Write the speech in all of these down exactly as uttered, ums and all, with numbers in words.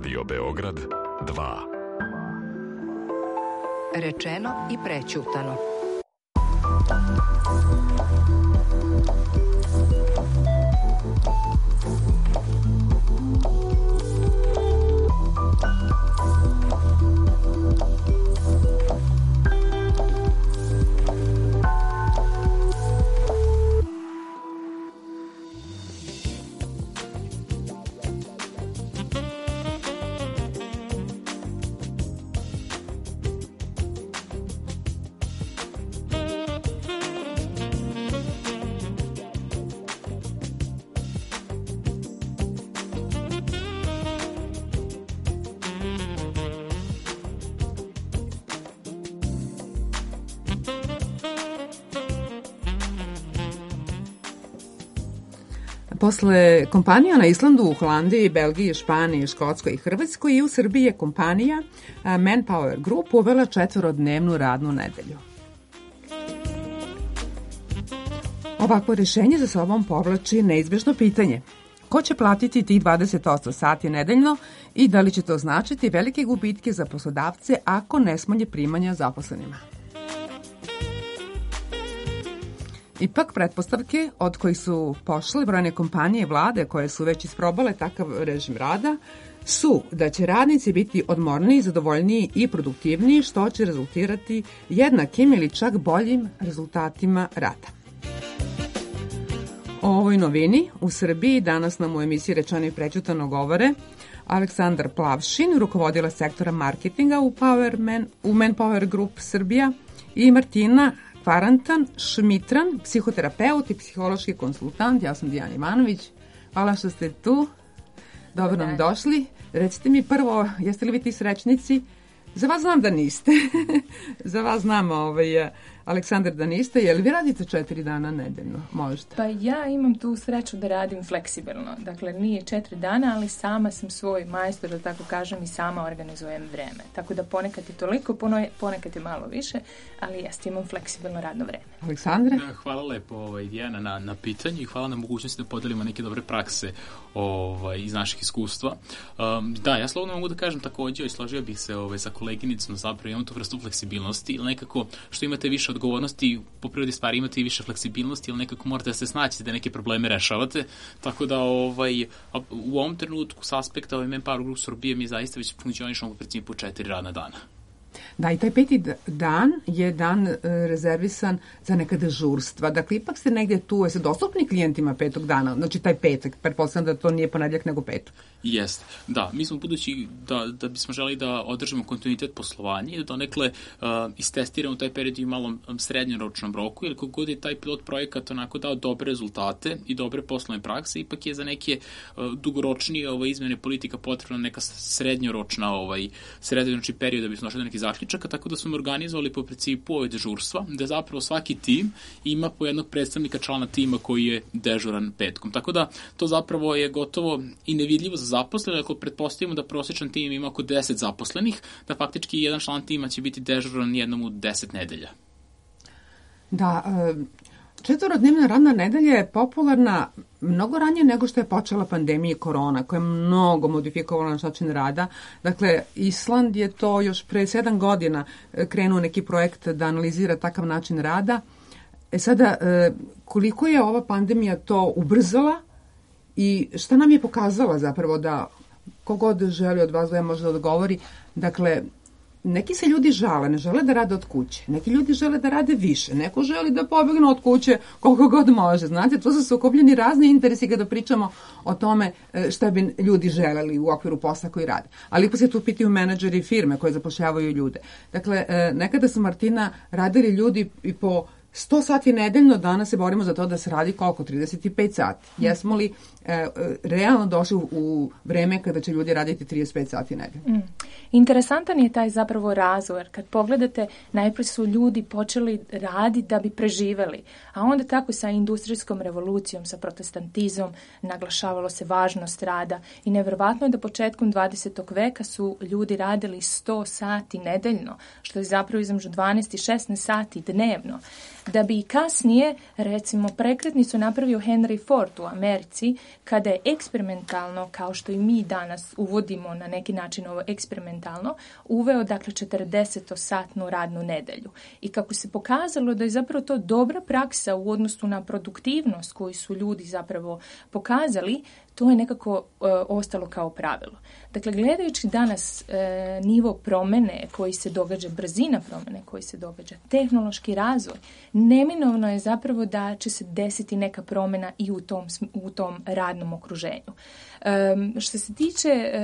Radio Beograd dva. Rečeno i prećutano. Posle kompanija na Islandu, u Holandiji, Belgiji, Španiji, Škotskoj i Hrvatskoj i u Srbiji je kompanija Manpower Group uvela četvorodnevnu radnu nedelju. Ovakvo rješenje za sobom povlači neizbježno pitanje. Ko će platiti tih dvadeset osam sati nedeljno i da li će to značiti velike gubitke za poslodavce ako ne smanji primanja zaposlenima? Ipak, pretpostavke od kojih su pošle brojne kompanije i vlade koje su već isprobale takav režim rada su da će radnici biti odmorniji, zadovoljniji i produktivniji, što će rezultirati jednakim ili čak boljim rezultatima rada. O ovoj novini u Srbiji danas nam u emisiji Rečeno i prećutano govore Aleksandar Plavšin, rukovodila sektora marketinga u, Powerman, u Manpower Group Srbija, i Martina Kvarantan Šmitran, psihoterapeut i psihološki konsultant. Ja sam Dijana Ivanović. Hvala što ste tu. Dobro nam došli. Recite mi prvo, jeste li vi ti srećnici? Za vas znam da niste. Za vas znam, ovaj, Aleksandar, da niste. Je li vi radite četiri dana nedeljno? Možete? Pa ja imam tu sreću da radim fleksibilno. Dakle, nije četiri dana, ali sama sam svoj majstor, da tako kažem, i sama organizujem vreme. Tako da ponekad je toliko, ponekad je malo više, ali jeste, imam fleksibilno radno vreme. Aleksandre? Hvala lepo, ovaj, Dijana, na, na pitanju i hvala na mogućnosti da podelimo neke dobre prakse ovaj, iz naših iskustva. Um, da, ja slobodno mogu da kažem također i složio bih se ovaj, sa koleginicom, zapravo imamo tu vrstu fleksibilnosti ili nekako što imate više odgovornosti, po prirodi stvari imate i više fleksibilnosti ili nekako morate da se snaći da neke probleme rešavate, tako da ovaj, u ovom trenutku s aspekta ovaj Manpower Group Srbije mi zaista već funkcionišemo u principu četiri radna dana. Da, i taj peti dan je dan e, rezervisan za neka dežurstva. Dakle, ipak ste negdje tu, jeste dostupni klijentima petog dana, znači taj petak, pretpostavljam da to nije ponedjeljak nego petak. Jeste, da, mi smo budući da, da bismo želi da održimo kontinuitet poslovanja i da donekle uh, istestiramo taj period i malo srednjoročnom roku, jer kogod je taj pilot projekat onako dao dobre rezultate i dobre poslovne prakse, ipak je za neke uh, dugoročnije ovaj, izmjene politika potrebna neka srednjoročna ovaj, srednjoročni period da bismo došli do nekih zaključaka, tako da smo organizovali po principu ove dežurstva, da zapravo svaki tim ima po jednog predstavnika člana tima koji je dežuran petkom. Tako da to zapravo je gotovo i nevidljivo za zaposlene, ako pretpostavimo da prosječan tim ima oko deset zaposlenih, da faktički jedan član tima će biti dežuran jednom u deset nedelja. Da, četvorodnevna radna nedelja je popularna mnogo ranije nego što je počela pandemija korona, koja je mnogo modifikovala naš način rada. Dakle, Island je to još pre sedam godina krenuo neki projekt da analizira takav način rada. E sada, koliko je ova pandemija to ubrzala i šta nam je pokazala zapravo da kogod želi od vas da je možda odgovori, dakle, neki se ljudi žale, ne žele da rade od kuće. Neki ljudi žele da rade više. Neko želi da pobegne od kuće koliko god može. Znate, tu su sukobljeni razni interesi kada pričamo o tome šta bi ljudi želeli u okviru posla koji rade. Ali ipak se tu pitaju menadžeri firme koje zapošljavaju ljude. Dakle, nekada su, Martina, radili ljudi i po sto sati nedeljno, danas se borimo za to da se radi koliko? trideset pet sati. Jesmo li e, realno došli u, u vreme kada će ljudi raditi trideset pet sati nedeljno? Mm. Interesantan je taj zapravo razvoj. Kad pogledate, najprije su ljudi počeli raditi da bi preživeli, a onda tako sa industrijskom revolucijom, sa protestantizmom, naglašavalo se važnost rada i nevjerovatno je da početkom dvadesetog veka su ljudi radili sto sati nedeljno, što je zapravo između dvanaest i šesnaest sati dnevno. da bi kasnije, recimo, prekretnicu napravio Henry Ford u Americi, kada je eksperimentalno, kao što i mi danas uvodimo na neki način ovo eksperimentalno, uveo dakle četrdesetosatnu radnu nedelju. I kako se pokazalo da je zapravo to dobra praksa u odnosu na produktivnost koju su ljudi zapravo pokazali, to je nekako e, ostalo kao pravilo. Dakle, gledajući danas e, nivo promjene koji se događa, brzina promjene koji se događa, tehnološki razvoj, neminovno je zapravo da će se desiti neka promjena i u tom, u tom radnom okruženju. E, što se tiče e,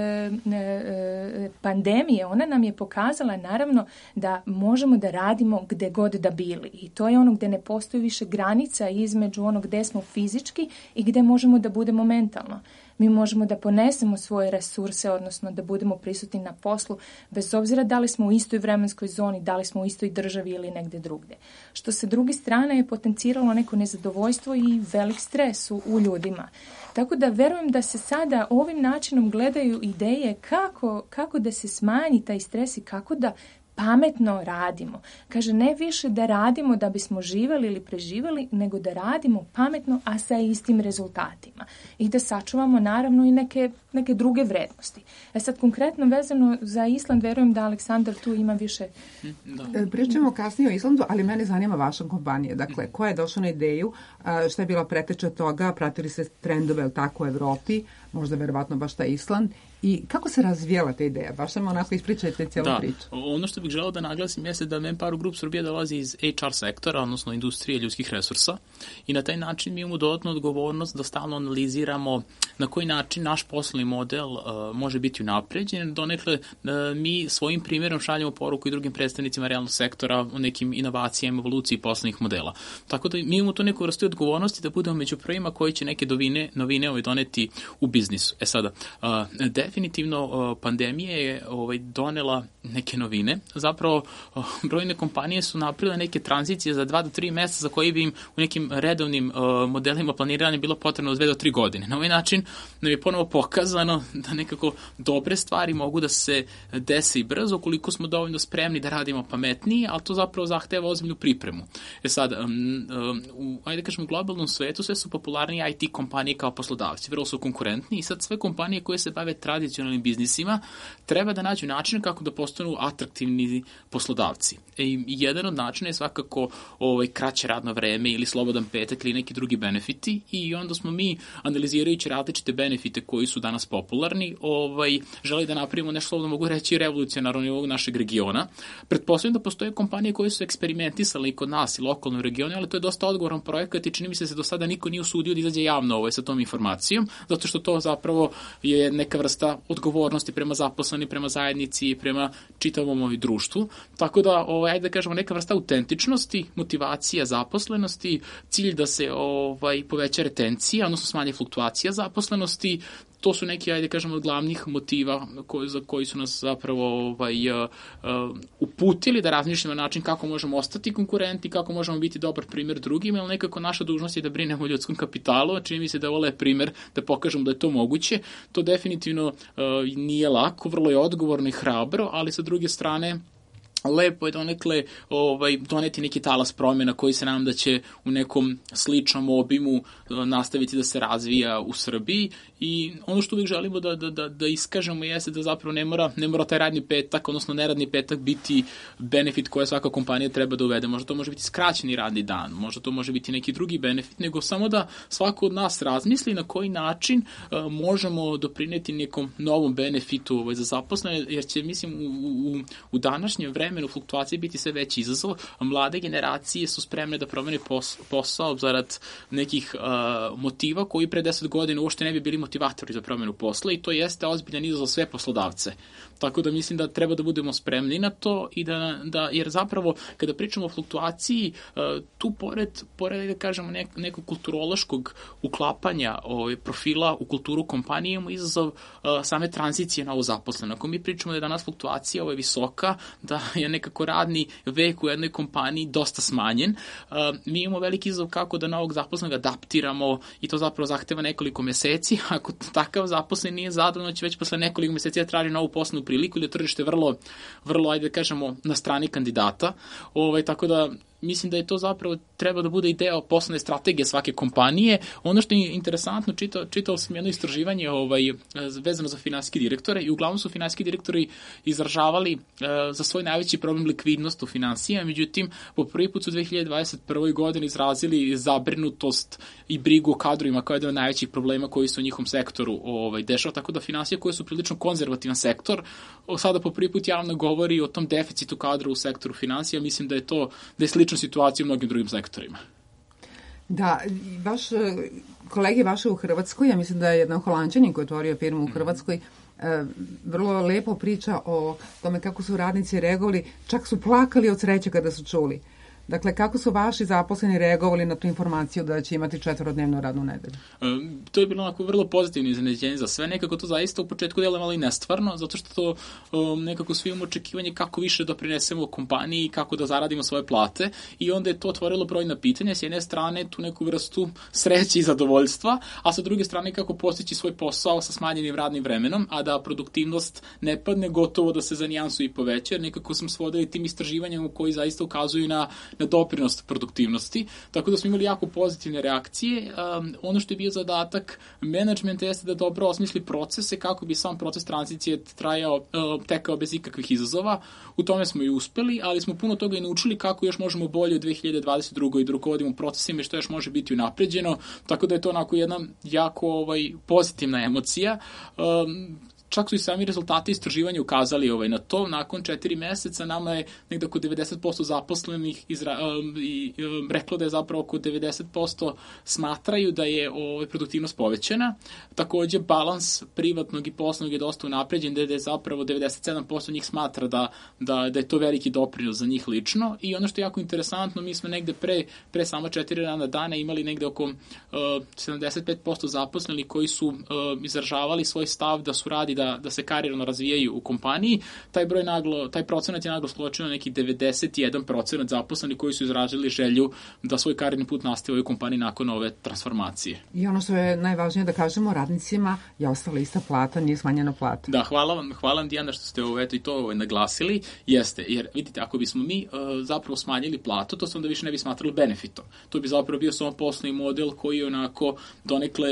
e, pandemije, ona nam je pokazala naravno da možemo da radimo gde god da bili. I to je ono gde ne postoji više granica između onog gde smo fizički i gde možemo da budemo mentalno. Mi možemo da ponesemo svoje resurse, odnosno da budemo prisutni na poslu, bez obzira da li smo u istoj vremenskoj zoni, da li smo u istoj državi ili negde drugde. Što sa druge strane je potenciralo neko nezadovoljstvo i velik stres u, u ljudima. Tako da verujem da se sada ovim načinom gledaju ideje kako, kako da se smanji taj stres i kako da pametno radimo. Kaže, ne više da radimo da bismo živjeli ili preživjeli, nego da radimo pametno, a sa istim rezultatima. I da sačuvamo naravno i neke, neke druge vrednosti. E sad, konkretno vezano za Island, verujem da Aleksandar tu ima više... Da. Pričamo kasnije o Islandu, ali mene zanima vaša kompanija. Dakle, ko je došao na ideju, šta je bila preteča toga, pratili se trendove u tako u Evropi, možda verovatno baš ta Island, i kako se razvijela ta ideja? Baš sam onako ispričajte cijelu da, priču. Ono što bih želeo da naglasim jeste da Manpower Group Srbija dolazi iz H R sektora, odnosno industrije ljudskih resursa, i na taj način mi imamo dodatnu odgovornost da stalno analiziramo na koji način naš poslovni model uh, može biti unapređen. Donekle uh, mi svojim primjerom šaljemo poruku i drugim predstavnicima realnog sektora o nekim inovacijama, evoluciji poslovnih modela. Tako da mi imamo tu neku vrstu odgovornosti da budemo među prvima koji će neke novine, novine ovaj, doneti u biznisu. E sada, uh, definitivno uh, pandemija je ovaj, donela neke novine. Zapravo, uh, brojne kompanije su napravile neke tranzicije za dva do tri mjeseca za koji bi im u nekim redovnim uh, modelima planiranja bilo potrebno dve do tri godine. Na ovaj način nam je ponovo pokazano da nekako dobre stvari mogu da se dese i brzo ukoliko smo dovoljno spremni da radimo pametnije, ali to zapravo zahteva ozbiljnu pripremu. E sad, um, um, u, ajde kažem, globalnom svetu sve su popularnije I T kompanije kao poslodavci, vrlo su konkurentni i sad sve kompanije koje se bave tradicionalnim biznisima treba da nađu način kako da postanu atraktivni poslodavci. E, jedan od načina je svakako ovaj, kraće radno vreme ili slobodan petak ili neki drugi benefiti, i onda smo mi, analizirajući različite benefite koji su danas popularni, ovaj, želi da napravimo nešto, slobodno mogu reći, revolucionarno nivou našeg regiona. Pretpostavljam da postoje kompanije koje su eksperimentisale i kod nas i lokalno u regionu, ali to je dosta odgovoran projekat i čini mi se da se do sada niko nije usudio da izađe javno ovaj, sa tom informacijom, zato što to zapravo je neka vrsta odgovornosti prema zaposleni, prema zajednici i prema čitavom ovaj društvu. Tako da, ovaj, ajde da kažemo, neka vrsta autentičnosti, motivacija zaposlenosti, cilj da se ovaj, poveća retencija, odnosno smanje fluktuacija zaposlenosti. To su neki, ajde kažemo, od glavnih motiva koji, za koji su nas zapravo ovaj, uh, uh, uputili da razmišljamo na način kako možemo ostati konkurenti, kako možemo biti dobar primjer drugima, ali nekako naša dužnost je da brinemo o ljudskom kapitalu, čini mi se da je ovo lep primjer da pokažemo da je to moguće. To definitivno uh, nije lako, vrlo je odgovorno i hrabro, ali sa druge strane lepo je donekle ovaj, doneti neki talas promjena koji se nam da će u nekom sličnom obimu nastaviti da se razvija u Srbiji, i ono što uvijek želimo da, da, da, da iskažemo jeste da zapravo ne mora, ne mora taj radni petak, odnosno neradni petak biti benefit koje svaka kompanija treba da uvede. Možda to može biti skraćeni radni dan, možda to može biti neki drugi benefit, nego samo da svako od nas razmisli na koji način uh, možemo doprineti nekom novom benefitu ovaj, za zaposlene, jer će, mislim, u, u, u današnjem vremenu fluktuacije biti sve veći izazov. Mlade generacije su spremne da promene pos, posao zarad nekih uh, motiva koji pre deset godina uopšte ne bi bili motivatori za promjenu posla, i to jeste ozbiljan izazov za sve poslodavce. Tako da mislim da treba da budemo spremni na to, i da, da jer zapravo kada pričamo o fluktuaciji, uh, tu pored, pored da kažemo nek, nekog kulturološkog uklapanja ovaj, profila u kulturu kompanije, imamo izazov uh, same tranzicije na ovo zaposleno. Ako mi pričamo da je danas fluktuacija ovaj, visoka, da je nekako radni vek u jednoj kompaniji dosta smanjen, uh, mi imamo veliki izazov kako da novog zaposlenog adaptiramo, i to zapravo zahteva nekoliko meseci. Ako takav zaposlen nije zadovoljno, će već posle nekoliko meseci da traži novu poslovnu priliku, ili da tržište vrlo, vrlo, ajde da kažemo, na strani kandidata. Ovaj, tako da mislim da je to zapravo treba da bude i deo poslovne strategije svake kompanije. Ono što je interesantno, čitao, čitao sam jedno istraživanje ovaj, vezano za finansijske direktore i uglavnom su finansijski direktori izražavali uh, za svoj najveći problem likvidnost u finansijama, međutim, po prvi put su u dve hiljade dvadeset prvoj godini izrazili zabrinutost i brigu o kadrovima kao jedan od najvećih problema koji su u njihovom sektoru ovaj, dešava, tako da finansije koje su prilično konzervativan sektor, sada po prvi put javno govori o tom deficitu kadra u sektoru finansija, mislim da je to da je slična situacija u mnogim drugim sektorima. Da, vaš kolege vaše u Hrvatskoj, ja mislim da je jedan Holanđanin koji je otvorio firmu u Hrvatskoj, vrlo lepo priča o tome kako su radnici reagovali, čak su plakali od sreće kada su čuli. Dakle, kako su vaši zaposleni reagovali na tu informaciju da će imati četvorodnevnu radnu nedelju? Um, to je bilo onako vrlo pozitivno iznenađenje za sve. Nekako to zaista u početku djeluje malo i nestvarno, zato što to um, nekako svi imamo očekivanje kako više doprinesemo kompaniji i kako da zaradimo svoje plate i onda je to otvorilo brojna pitanja. S jedne strane tu neku vrstu sreće i zadovoljstva, a sa druge strane kako postići svoj posao sa smanjenim radnim vremenom, a da produktivnost ne padne, gotovo da se za nijansu i poveća, jer nekako smo svodili tim istraživanjem koji zaista ukazuju na na doprinost produktivnosti, tako da smo imali jako pozitivne reakcije. Um, ono što je bio zadatak menadžmenta jeste da dobro osmisli procese kako bi sam proces tranzicije trajao, uh, tekao bez ikakvih izazova. U tome smo i uspeli, ali smo puno toga i naučili kako još možemo bolje u dve hiljade dvadeset drugoj da rukovodimo procesima i što još može biti unapređeno, tako da je to onako jedna jako ovaj, pozitivna emocija. Um, Čak su i sami rezultati istraživanja ukazali ovaj, na to. Nakon četiri meseca nama je negde oko devedeset posto zaposlenih izra, um, i, um, reklo da je zapravo oko devedeset posto smatraju da je ovaj, produktivnost povećana. Takođe, balans privatnog i poslovnog je dosta unapređen, da je zapravo devedeset sedam posto njih smatra da, da, da je to veliki doprinos za njih lično. I ono što je jako interesantno, mi smo negde pre, pre samo četiri radna dana imali negde oko uh, sedamdeset pet posto zaposlenih koji su uh, izražavali svoj stav da su radi da, da se karijerno razvijaju u kompaniji. Taj broj naglo, taj procenat je naglo skočio na neki devedeset jedan procenat zaposlenih koji su izrazili želju da svoj karijerni put nastave u kompaniji nakon ove transformacije. I ono što je najvažnije da kažemo, radnicima je ostala ista plata, nije smanjena plata. Da, hvala vam, hvala vam Dijana što ste ovo, eto, i to ovo naglasili. Jeste, jer vidite, ako bismo mi uh, zapravo smanjili platu, to se onda više ne bi smatralo benefitom. To bi zapravo bio samo poslovni model koji je onako donekle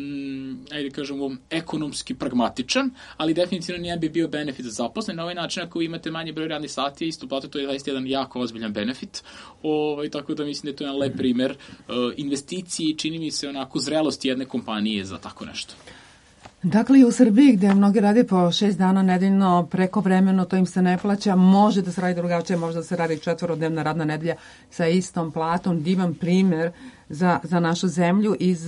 Mm, ajde kažemo, ekonomski pragmatičan, ali definitivno nije bi bio benefit za zaposlene. Na ovaj način, ako vi imate manje broj radnih sati, isto platu, to je zaista jedan jako ozbiljan benefit. Ovaj, tako da mislim da je to jedan lep primer uh, investiciji, čini mi se onako zrelosti jedne kompanije za tako nešto. Dakle, i u Srbiji gde mnogi radi po šest dana nedeljno, preko vremeno, to im se ne plaća, može da se radi drugačije, može da se radi četvorodnevna radna nedelja sa istom platom. Divan primer za, za našu zemlju. Iz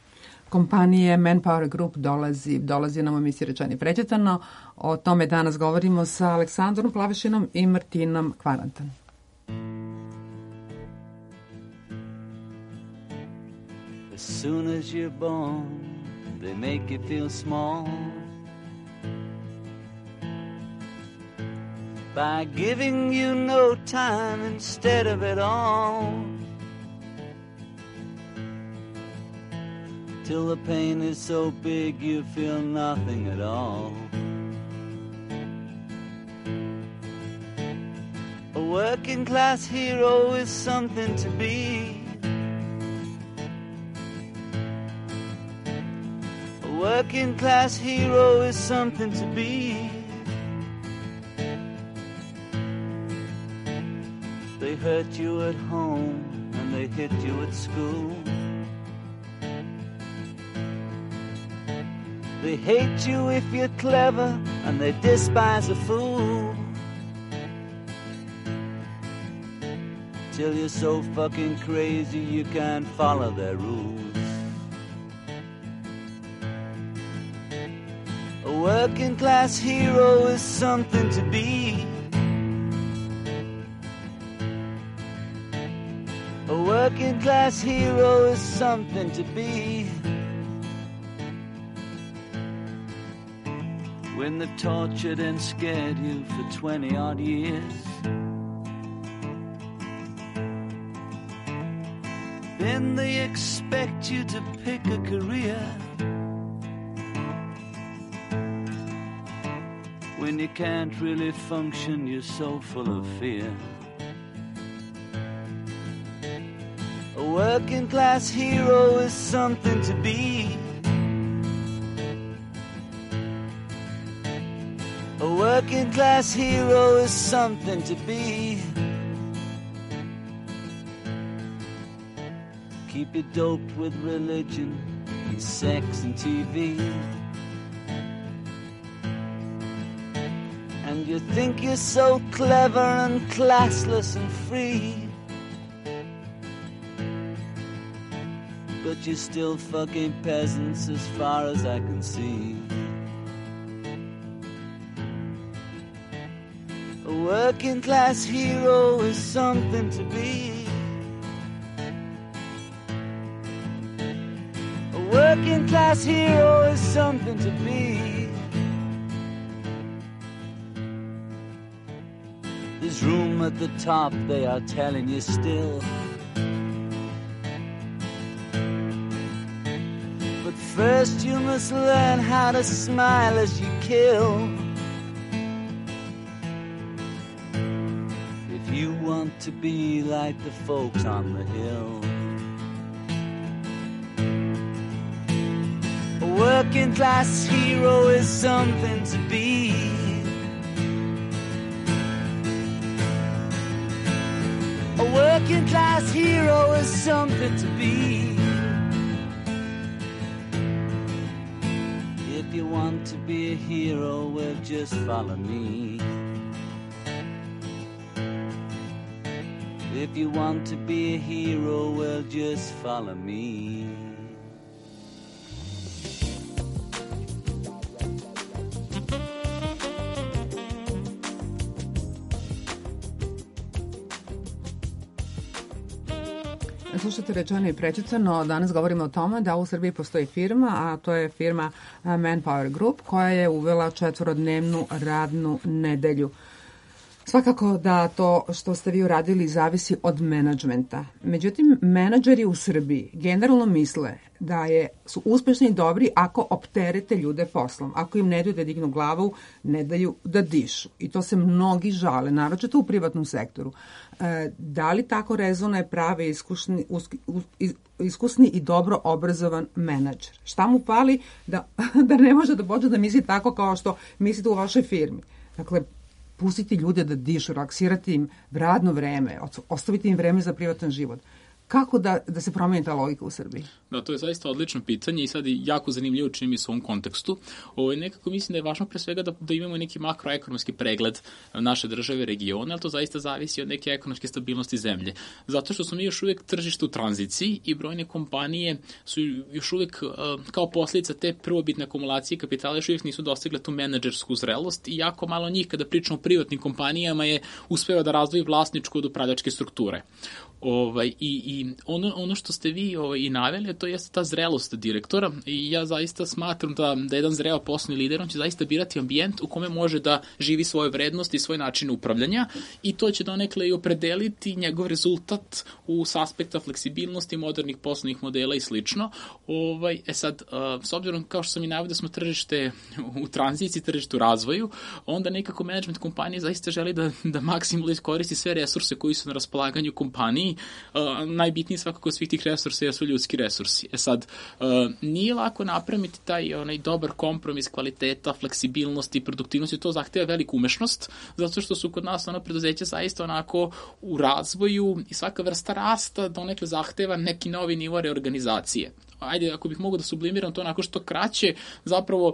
kompanije Manpower Group dolazi, dolazi nam u emisiji Rečeno i prećutano. O tome danas govorimo sa Aleksandrom Plavešinom i Martinom Kvarantan. As soon as you're born, they make you feel small by giving you no time instead of it all, till the pain is so big you feel nothing at all. A working class hero is something to be. A working class hero is something to be. They hurt you at home and they hit you at school. They hate you if you're clever, and they despise a fool, till you're so fucking crazy you can't follow their rules. A working class hero is something to be. A working class hero is something to be. When they've tortured and scared you for twenty odd years, then they expect you to pick a career. When you can't really function, you're so full of fear. working class hero is something to be. A working class hero is something to be. Keep you doped with religion and sex and T V. And you think you're so clever and classless and free, but you're still fucking peasants as far as I can see. A working class hero is something to be. A working class hero is something to be. There's room at the top, they are telling you still. But first you must learn how to smile as you kill. If you want to be like the folks on the hill. A working class hero is something to be. A working class hero is something to be. If you want to be a hero, well, just follow me. If you want to be a hero, well, just follow me. Slušajte Rečeno i prećutano, danas govorimo o tome da u Srbiji postoji firma, a to je firma Manpower Group, koja je uvela četvorodnevnu radnu nedelju. Svakako da to što ste vi uradili zavisi od menadžmenta. Međutim, menadžeri u Srbiji generalno misle da je, su uspešni i dobri ako opterete ljude poslom. Ako im ne daju da dignu glavu, ne daju da dišu. I to se mnogi žale, naročito u privatnom sektoru. E, da li tako rezonuje pravi iskusni, uski, us, iskusni i dobro obrazovan menadžer? Šta mu fali da, da ne može da počne da misli tako kao što mislite u vašoj firmi? Dakle, pustiti ljude da dišu, relaksirati im radno vreme, ostaviti im vreme za privatan život. Kako da, da se promeni ta logika u Srbiji? Da, to je zaista odlično pitanje i sad je jako zanimljivo čini mi se u ovom kontekstu. Ovo, nekako mislim da je važno pre svega da, da imamo neki makroekonomski pregled naše države, regione, ali to zaista zavisi od neke ekonomske stabilnosti zemlje. Zato što smo mi još uvijek tržište u tranziciji i brojne kompanije su još uvijek kao posljedica te prvobitne akumulacije kapitala još uvijek nisu dostigle tu menadžersku zrelost i jako malo njih kada pričamo o privatnim kompanijama je uspeo da razvoji vlasničku od upravljačke strukture. Ovaj, i, i ono, ono što ste vi ovaj, i naveli, to jeste ta zrelost direktora i ja zaista smatram da, da jedan zreo poslovni lider, on će zaista birati ambijent u kome može da živi svoje vrednosti i svoj način upravljanja i to će donekle i opredeliti njegov rezultat u s aspekta fleksibilnosti, modernih poslovnih modela i slično. Ovaj, e sad, s obzirom kao što sam i naveo da smo tržište u tranziciji, tržište u razvoju, onda nekako management kompanije zaista želi da, da maksimalno iskoristi sve resurse koji su na raspolaganju kompaniji. Uh, najbitniji svakako svih tih resursa jesu ljudski resursi. E sad, uh, nije lako napraviti taj onaj dobar kompromis kvaliteta, fleksibilnosti, produktivnosti, to zahteva veliku umešnost, zato što su kod nas ono preduzeća zaista onako u razvoju i svaka vrsta rasta donekle zahteva neki novi nivo reorganizacije. Ajde, ako bih mogao da sublimiram to onako što kraće, zapravo uh,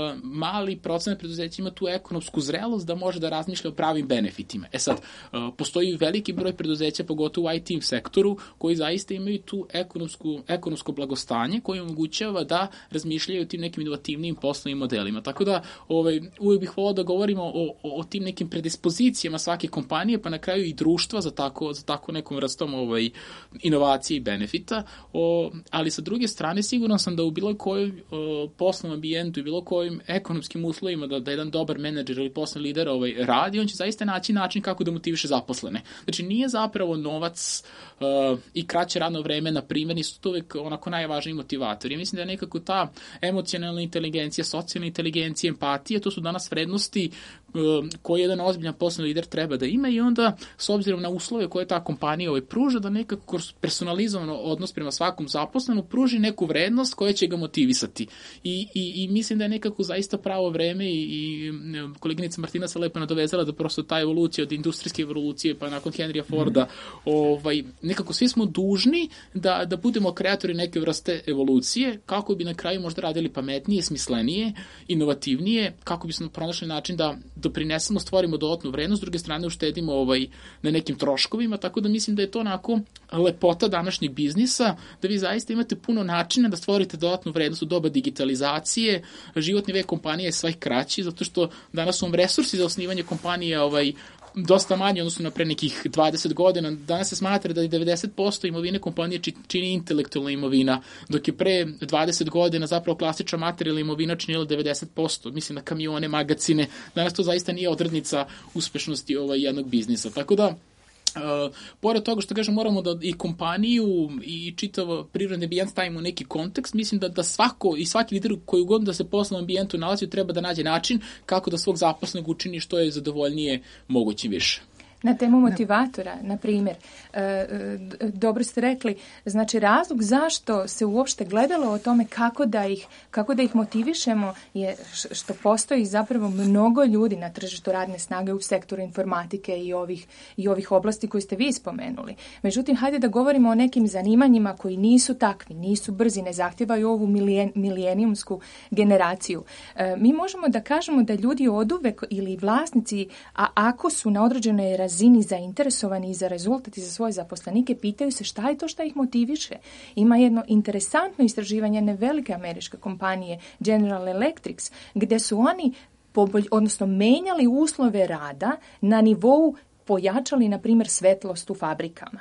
mali procenat preduzeća ima tu ekonomsku zrelost da može da razmišlja o pravim benefitima. E sad, uh, postoji veliki broj preduzeća, pogotovo u I T sektoru, koji zaista imaju tu ekonomsku, ekonomsko blagostanje koje omogućava da razmišljaju o tim nekim inovativnim poslovnim modelima. Tako da, ovaj, uvijek bih volao da govorimo o, o, o tim nekim predispozicijama svake kompanije, pa na kraju i društva za tako, za tako nekom vrstom ovaj, inovacije i benefita, o, ali sa druge strane, siguran sam da u bilo kojoj uh, poslovnom ambijentu i bilo kojim ekonomskim uslovima da, da jedan dobar menadžer ili poslovni lider ovaj, radi, on će zaista naći način kako da motiviše zaposlene. Znači, nije zapravo novac uh, i kraće radno vreme, na primjer, nisu to uvek onako najvažniji motivator. Ja mislim da je nekako ta emocionalna inteligencija, socijalna inteligencija, empatija, to su danas vrednosti uh, koje jedan ozbiljan poslovni lider treba da ima i onda, s obzirom na uslove koje ta kompanija ovaj, pruža, da nekako kroz personalizovano odnos prema svakom zaposlenu pruži neku vrednost koja će ga motivisati. I, i, i mislim da je nekako zaista pravo vreme i, i koleginica Martina se lepo nadovezala da prosto ta evolucija od industrijske evolucije pa nakon Henrya Forda, mm. ovaj, nekako svi smo dužni da, da budemo kreatori neke vrste evolucije kako bi na kraju možda radili pametnije, smislenije, inovativnije, kako bismo pronašli način da doprinesemo, stvorimo dodatnu vrednost, s druge strane uštedimo ovaj, na nekim troškovima, tako da mislim da je to onako lepota današnjeg biznisa, da vi zaista imate puno načina da stvorite dodatnu vrednost u doba digitalizacije. Životni vek kompanije je sve kraći, zato što danas su vam resursi za osnivanje kompanije ovaj, dosta manje, odnosno na pre nekih dvadeset godina. Danas se smatra da je devedeset posto imovine kompanije čini intelektualna imovina, dok je pre dvadeset godina zapravo klasična materijalna imovina činila devedeset posto. Mislim na kamione, magacine. Danas to zaista nije odrednica uspešnosti ovaj, jednog biznisa. Tako da, Uh, pored toga što kažem moramo da i kompaniju i čitav prirodni ambijent stavimo u neki kontekst, mislim da, da svako i svaki lider koji god da se poslovnom ambijentu nalazi treba da nađe način kako da svog zaposlenog učini što je zadovoljnije moguće više. Na temu motivatora, na primjer, dobro ste rekli, znači razlog zašto se uopšte gledalo o tome kako da ih, kako da ih motivišemo je što postoji zapravo mnogo ljudi na tržištu radne snage u sektoru informatike i ovih, i ovih oblasti koje ste vi spomenuli. Međutim, hajde da govorimo o nekim zanimanjima koji nisu takvi, nisu brzi, ne zahtijevaju ovu milijen, milenijumsku generaciju. Mi možemo da kažemo da ljudi oduvek ili vlasnici, a ako su na određenoj razini razini zainteresovani za rezultat i za svoje zaposlenike, pitaju se šta je to šta ih motiviše. Ima jedno interesantno istraživanje jedne velike američke kompanije General Electric, gdje su oni pobolj, odnosno menjali uslove rada na nivou, pojačali na primjer svetlost u fabrikama.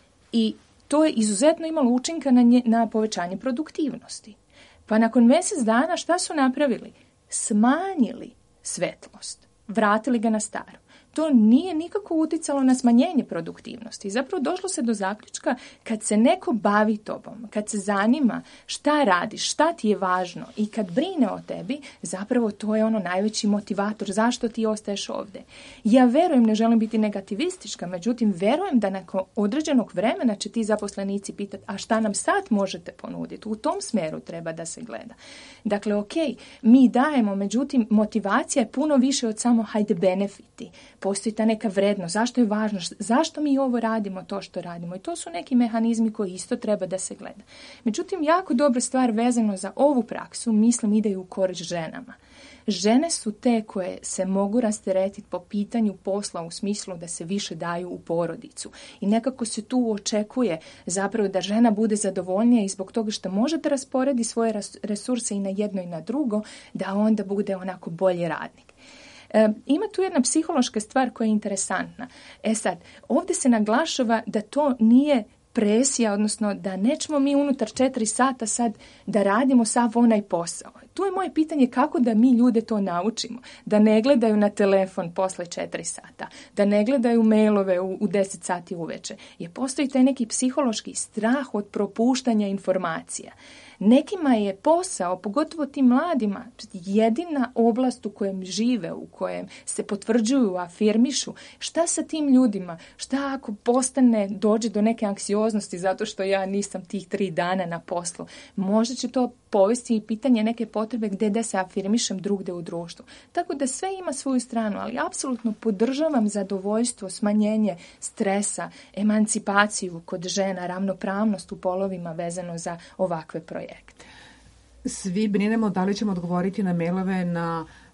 I to je izuzetno imalo učinka na, nje, na povećanje produktivnosti. Pa nakon mjesec dana šta su napravili? Smanjili svetlost, vratili ga na staro. To nije nikako uticalo na smanjenje produktivnosti. Zapravo došlo se do zaključka kad se neko bavi tobom, kad se zanima šta radiš, šta ti je važno i kad brine o tebi, zapravo to je ono najveći motivator zašto ti ostaješ ovdje. Ja verujem, ne želim biti negativistička, međutim verujem da nakon određenog vremena će ti zaposlenici pitati a šta nam sad možete ponuditi. U tom smjeru treba da se gleda. Dakle, ok, mi dajemo, međutim motivacija je puno više od samo hajde benefiti. Postoji ta neka vrednost, zašto je važno, zašto mi ovo radimo, to što radimo. I to su neki mehanizmi koji isto treba da se gleda. Međutim, jako dobra stvar vezano za ovu praksu, mislim, ide i u korist ženama. Žene su te koje se mogu rasteretiti po pitanju posla u smislu da se više daju u porodicu. I nekako se tu očekuje zapravo da žena bude zadovoljnija i zbog toga što možete rasporediti svoje resurse i na jedno i na drugo, da onda bude onako bolji radnik. E, ima tu jedna psihološka stvar koja je interesantna. E sad, ovdje se naglašava da to nije presija, odnosno da nećemo mi unutar četiri sata sad da radimo sav onaj posao. Tu je moje pitanje kako da mi ljude to naučimo. Da ne gledaju na telefon posle četiri sata, da ne gledaju mailove u, u deset sati uveče. Jer postoji taj neki psihološki strah od propuštanja informacija. Nekima je posao, pogotovo tim mladima, jedina oblast u kojem žive, u kojem se potvrđuju, afirmišu. Šta sa tim ljudima? Šta ako postane, dođe do neke anksioznosti zato što ja nisam tih tri dana na poslu? Možda će to povesti i pitanje neke potrebe gdje da se afirmišem drugdje u društvu. Tako da sve ima svoju stranu, ali apsolutno podržavam zadovoljstvo, smanjenje stresa, emancipaciju kod žena, ravnopravnost u polovima vezano za ovakve projekte. Svi brinemo da li ćemo odgovoriti na mailove na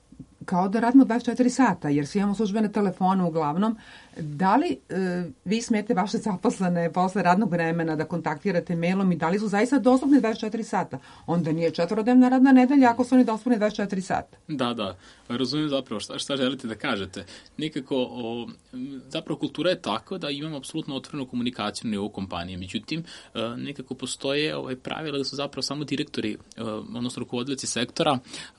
kao da radimo dvadeset četiri sata, jer svi imamo službene telefone uglavnom. Da li e, vi smete vaše zaposlene posle radnog vremena da kontaktirate mailom i da li su zaista dostupni dvadeset četiri sata? Onda nije četvorodnevna radna nedelja ako su oni dostupni dvadeset četiri sata. Da, da. Razumijem zapravo šta, šta želite da kažete. Nekako, o, zapravo kultura je tako da imamo apsolutno otvorenu komunikaciju na nivou kompanije. Međutim, nekako postoje ovaj, pravila da su zapravo samo direktori, odnosno rukovodioci sektora,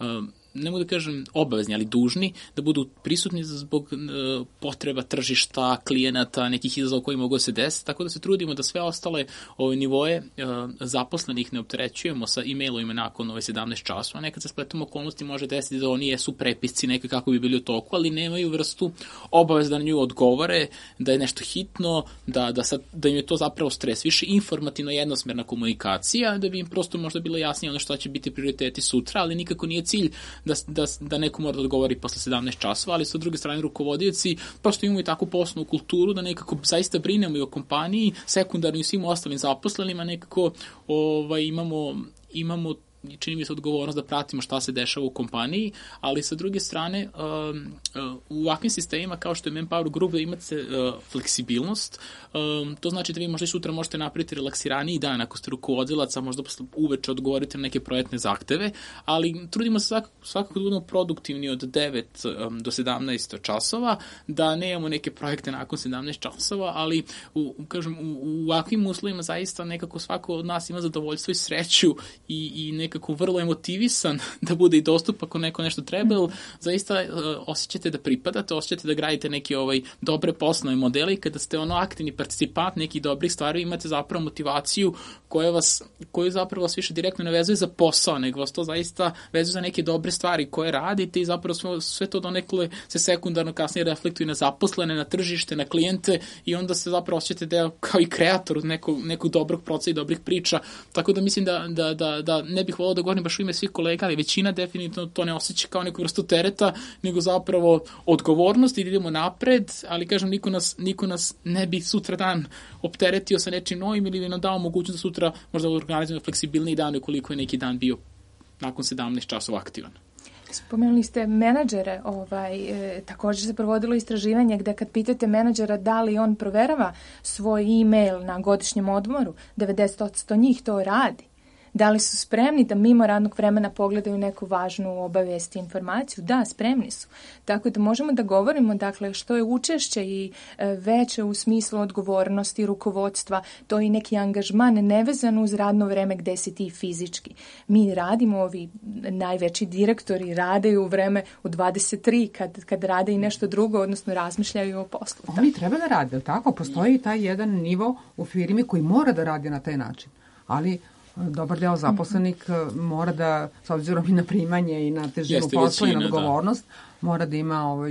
ne mogu da kažem obavezni, ali dužni da budu prisutni zbog uh, potreba tržišta, klijenata, nekih izazova koji mogu da se desiti, tako da se trudimo da sve ostale ove nivoje uh, zaposlenih ne opterećujemo sa e-mailovima nakon ove sedamnaest časova. Nekad se spletom okolnosti može desiti da oni jesu prepisci neke kako bi bili u toku, ali nemaju vrstu obavez da na nju odgovore, da je nešto hitno, da, da, sad, da im je to zapravo stres. Više informativno jednosmerna komunikacija, da bi im prosto možda bilo jasnije ono što će biti prioriteti sutra, ali nikako nije cilj Da, da, da neko mora da odgovori posle sedamnaest časova, ali sa druge strane rukovodioci prosto imamo i takvu poslovnu kulturu da nekako zaista brinemo i o kompaniji, sekundarno i svim ostalim zaposlenima, nekako ovaj, imamo, imamo čini mi se odgovornost da pratimo šta se dešava u kompaniji, ali sa druge strane um, uh, u ovakvim sistemima kao što je Manpower Group da imate uh, fleksibilnost, um, to znači da vi možda i sutra možete napraviti relaksiraniji dan ako ste rukovodilac, a možda uveče odgovorite na neke projektne zahteve, ali trudimo se svakako, svakako da budemo produktivni od devet um, do sedamnaest časova, da ne imamo neke projekte nakon sedamnaest časova, ali u, kažem, u, u ovakvim uslovima zaista nekako svako od nas ima zadovoljstvo i sreću i, i nekako kako vrlo je motivisan da bude i dostup ako neko nešto treba, ili zaista uh, osjećate da pripadate, osjećate da gradite neke ovaj, dobre poslovne modele i kada ste ono aktivni participant nekih dobrih stvari, imate zapravo motivaciju koja vas, koju zapravo vas više direktno ne vezuje za posao, nego vas to zaista vezuje za neke dobre stvari koje radite i zapravo sve, sve to donekle se sekundarno kasnije reflektuje na zaposlene, na tržište, na klijente i onda se zapravo osjećate da kao i kreator nekog, nekog dobrog procesa i dobrih priča, tako da mislim da, da, da, da ne bih volao da govorim baš u ime svih kolega, ali većina definitivno to ne osjeća kao neku vrstu tereta, nego zapravo odgovornost i da idemo napred, ali kažem, niko nas, niko nas ne bi sutra dan opteretio sa nečim novim ili nam dao mogućnost da sutra možda organizujemo fleksibilniji dan ukoliko je neki dan bio nakon sedamnaest časova aktivan. Spomenuli ste menadžere, ovaj, e, također se provodilo istraživanje gde kad pitate menadžera da li on proverava svoj e-mail na godišnjem odmoru, devedeset posto njih to radi. Da li su spremni da mimo radnog vremena pogledaju neku važnu obavest i informaciju? Da, spremni su. Tako da možemo da govorimo, dakle, što je učešće i veće u smislu odgovornosti, rukovodstva, to je i neki angažman nevezan uz radno vreme gde si ti fizički. Mi radimo, ovi najveći direktori rade u vreme u dvadeset tri kad, kad rade i nešto drugo, odnosno razmišljaju o poslu. Oni treba da rade, tako? Postoji taj jedan nivo u firmi koji mora da radi na taj način. Ali dobar deo zaposlenih mora da, s obzirom i na primanje i na težinu posla i na odgovornost, da. mora da ima ovaj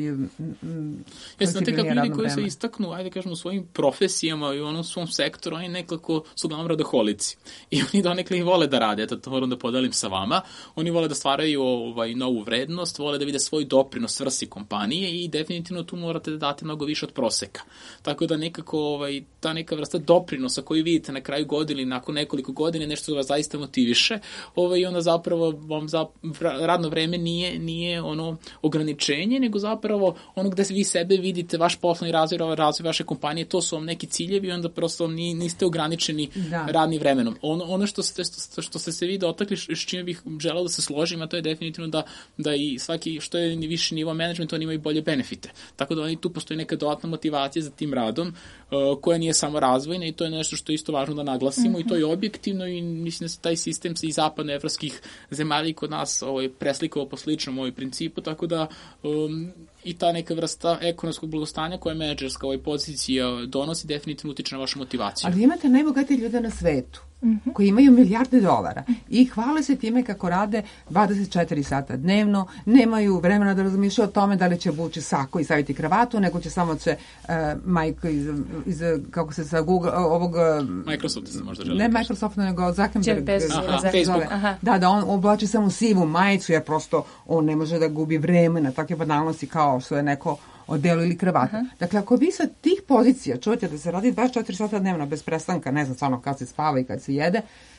Jeste, znate kako ljudi koji se istaknu, ajde kažemo, u svojim profesijama i u onom svom sektoru, oni nekako su glavno radoholici. I oni donekle i vole da rade, eto to moram da podelim sa vama. Oni vole da stvaraju ovaj, novu vrednost, vole da vide svoj doprinos svrsi kompanije i definitivno tu morate da date mnogo više od proseka. Tako da nekako ovaj, ta neka vrsta doprinosa koju vidite na kraju godine ili nakon nekoliko godina nešto vas zaista motiviše, ovaj, i onda zapravo vam za, radno vreme nije, nije ono ograničenje, nego zapravo ono gde vi sebe vidite, vaš poslovni razvoj, razvoj vaše kompanije, to su vam neki ciljevi i onda prosto ni, niste ograničeni da. radnim vremenom. Ono, ono što ste, što, što ste se vi dotakli, s čime bih želeo da se složim, a to je definitivno da, da i svaki, što je viši nivo menadžmenta, on ima i bolje benefite. Tako da oni tu postoji neka dodatna motivacija za tim radom, uh, koja nije samo razvojna i to je nešto što je isto važno da naglasimo mm-hmm. i to je objektivno i mislim da se taj sistem i zapadnoevropskih zemalja kod nas ovaj, preslikao po sličnom ovaj principu, tako da um, i ta neka vrsta ekonomskog blagostanja koja menadžerska ovaj pozicija donosi definitivno utiče na vašu motivaciju. Ali imate najbogatije ljude na svetu mm-hmm. koji imaju milijarde dolara i hvale se time kako rade dvadeset četiri sata dnevno, nemaju vremena da razmišljaju o tome da li će obući sako i staviti kravatu, nego će samo će uh, Mike iz, iz, kako se sa Google, ovog... Microsoft se možda želi. Ne Microsoft, nego Zuckerberg. Aha, Facebook. Aha. Da, da on oblači samo sivu majicu, jer prosto on ne može da gubi vreme na takve banalnosti kao što je neko odelo ili kravata. Aha. Dakle, ako vi sa tih pozicija čujete da se radi dvadeset četiri sata dnevno bez prestanka, ne znam stvarno kad se spava i kad se jede,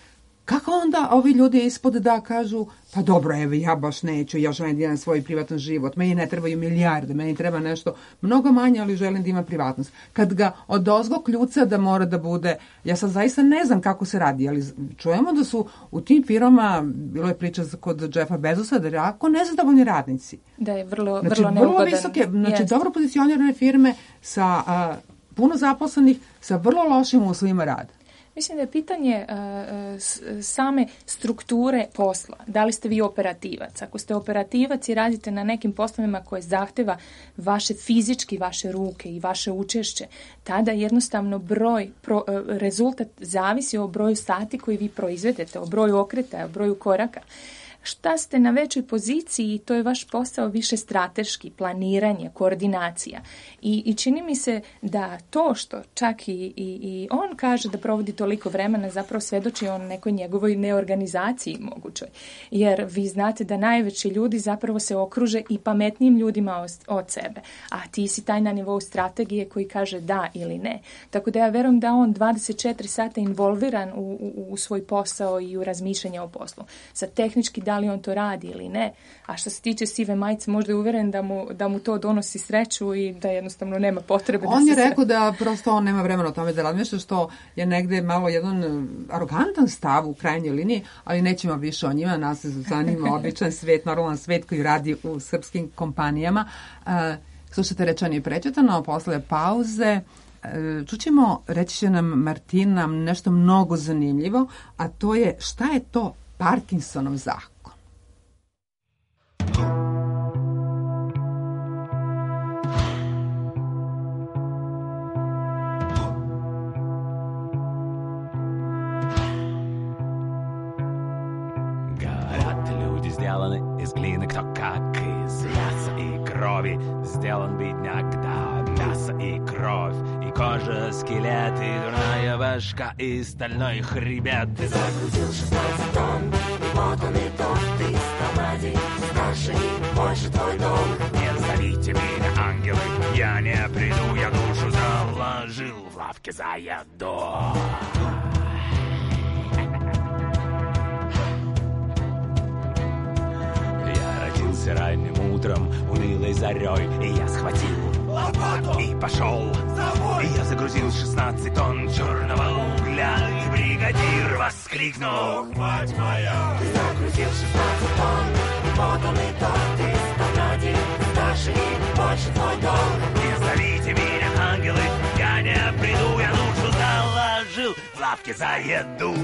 kako onda ovi ljudi ispod da kažu, pa dobro, evo, ja baš neću, ja želim da imam svoj privatan život, meni ne trebaju milijarde, meni treba nešto mnogo manje, ali želim da ima privatnost. Kad ga odozgo kljuca da mora da bude, ja sad zaista ne znam kako se radi, ali čujemo da su u tim firmama, bilo je priča kod Jeffa Bezosa, da je jako nezadovoljni radnici. Da je vrlo, znači, vrlo neugodan. Vrlo visoke, znači yes. dobro pozicionirane firme sa a, puno zaposlenih, sa vrlo lošim uslovima rada. Mislim da je pitanje uh, same strukture posla. Da li ste vi operativac? Ako ste operativac i radite na nekim poslovima koje zahteva vaše fizički, vaše ruke i vaše učešće, tada jednostavno broj, pro, uh, rezultat zavisi o broju sati koji vi proizvedete, o broju okretaja, o broju koraka. Šta ste na većoj poziciji, to je vaš posao više strateški, planiranje, koordinacija. I, i čini mi se da to što čak i, i, i on kaže da provodi toliko vremena, zapravo svedoči o nekoj njegovoj neorganizaciji mogućoj. Jer vi znate da najveći ljudi zapravo se okruže i pametnijim ljudima od sebe. A ti si taj na nivou strategije koji kaže da ili ne. Tako da ja verujem da on dvadeset četiri sata involviran u, u, u svoj posao i u razmišljanje o poslu. Sa tehnički da li on to radi ili ne. A što se tiče sive majice, možda je uveren da mu, da mu to donosi sreću i da jednostavno nema potrebe. On da je se rekao da prosto on nema vremena o tome da razmišlja, što je negde malo jedan arogantan stav u krajnjoj liniji, ali nećemo više o njima, nas se zanima običan svet, normalan svet koji radi u srpskim kompanijama. Uh, slušate Rečeno i prečutano, posle pauze čućemo, reći će nam Martina nešto mnogo zanimljivo, a to je šta je to Parkinsonov zakon. Из глины, кто как из мяса и крови сделан бедняк, да, мясо и кровь, и кожа, скелет, и дурная башка, и стальной хребет. Ты загрузил шестнадцать тонн, и вот он и тот, ты стоматий, старший, больше твой долг. Не зовите меня ангелы, я не приду, я душу заложил в лавке за еду. Ранним утром, унылой зарей, и я схватил лопату и пошел домой. И я загрузил шестнадцать тонн черного угля, и бригадир воскликнул: мать моя! Ты загрузил шестнадцать тонн, и вот он и тот, ты стонадий, старший, больше твой долг. Не зовите меня ангелы, я не приду, я душу заложил в лавке за еду.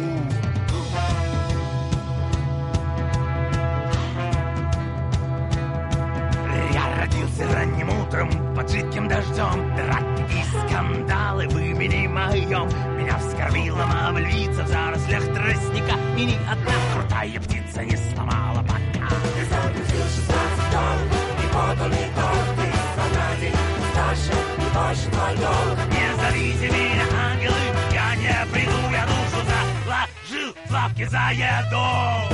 Родился ранним утром под жидким дождем, драки и скандалы в имени моем. Меня вскормила мама львица в зарослях тростника, и ни одна крутая птица не сломала пока. Ты загрузил шестнадцать тонн, и вот он и тот, ты фанатик, старше и больше твой долг. Не зовите меня ангелы, я не приду, я душу заложил в лавке за еду.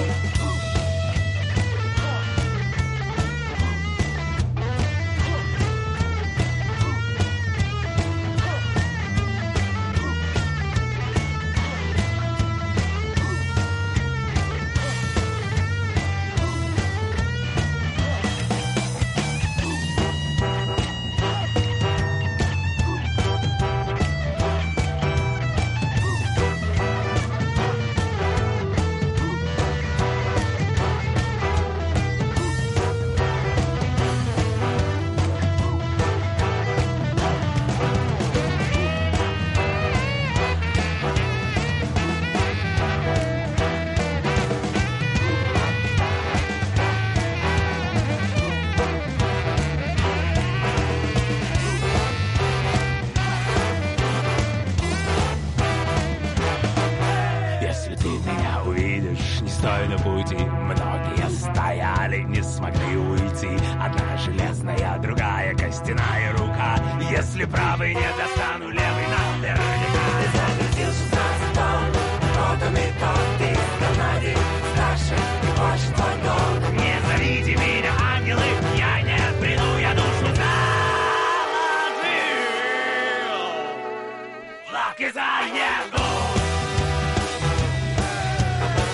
Многие стояли, не смогли уйти. Одна железная, другая костяная рука. Если правый не достану, левый наверняка. Ты загрузил шестнадцать тонн, вот он и тот, ты стонадий, старше и больше твой долг. Не зовите меня ангелы, я не приду, я душу заложил в лавке за еду.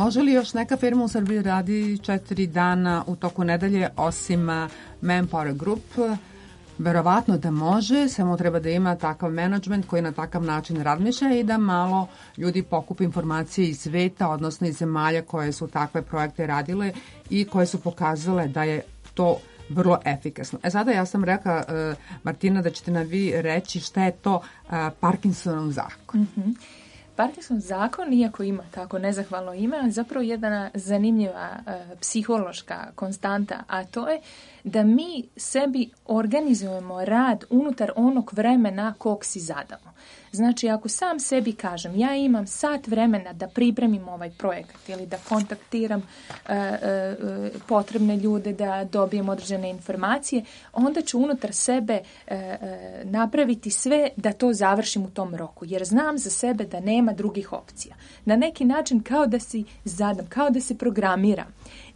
Može li još neka firma u Srbiji radi četiri dana u toku nedelje osim Manpower Group? Verovatno da može, samo treba da ima takav menadžment koji na takav način razmišlja i da malo ljudi pokupi informacije iz sveta, odnosno iz zemalja koje su takve projekte radile i koje su pokazale da je to vrlo efikasno. E sada ja sam rekla, uh, Martina, da ćete nam vi reći šta je to uh, Parkinsonov zakon. Mm-hmm. Parkinsonov zakon, iako ima tako nezahvalno ime, je zapravo jedna zanimljiva uh, psihološka konstanta, a to je da mi sebi organizujemo rad unutar onog vremena kog si zadamo. Znači, ako sam sebi kažem, ja imam sat vremena da pripremim ovaj projekat ili da kontaktiram uh, uh, potrebne ljude, da dobijem određene informacije, onda ću unutar sebe uh, uh, napraviti sve da to završim u tom roku, jer znam za sebe da nema drugih opcija. Na neki način kao da si zadam, kao da se programiram.